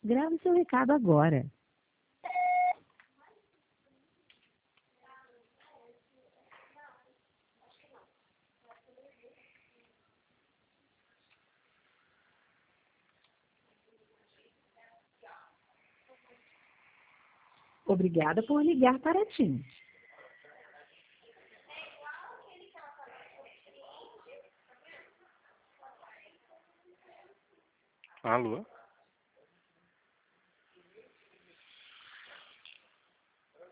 Grave seu recado agora. Obrigada por ligar para a TIM. Alô?